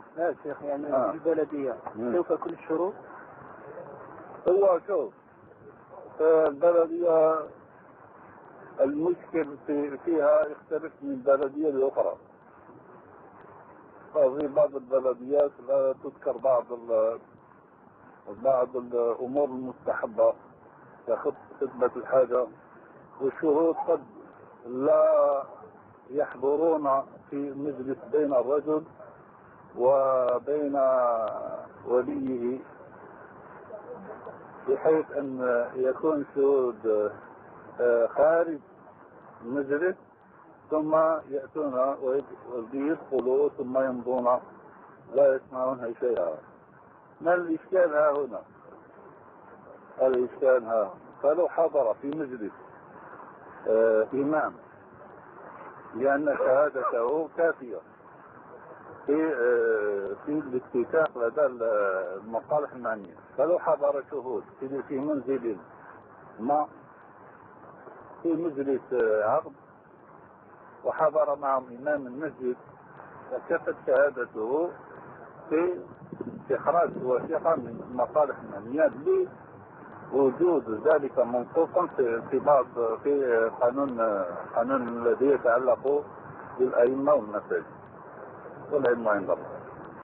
لا شيخ يعني البلدية سوف كل الشروط. هو شوف البلدية المشكل فيها يختلف من بلدية لأخرى. في بعض البلديات لا تذكر بعض الأمور المستحبة كخدمة الحاجة، والشهود قد لا يحضرون في مجلس بين الرجل وبين وليه، بحيث أن يكون شهود خارج المجلس ثم يأتون ويدخلوا ثم يمضون لا يسمعون شيئا. ما الإشكال ها هنا؟ الإشكال ها فلو حضر في مجلس إمام لأن شهادته كافية في الاتفاق لدى المصالح المعنية، فلو حضر شهود في منزل ما في مجلس عقد وحضر معهم إمام المسجد وكفت شهادته في إخراج وثيقة من المصالح المعنية لوجود ذلك منصوصا في قانون الذي يتعلق بالأئمة والمساجد، والعلم عند الله.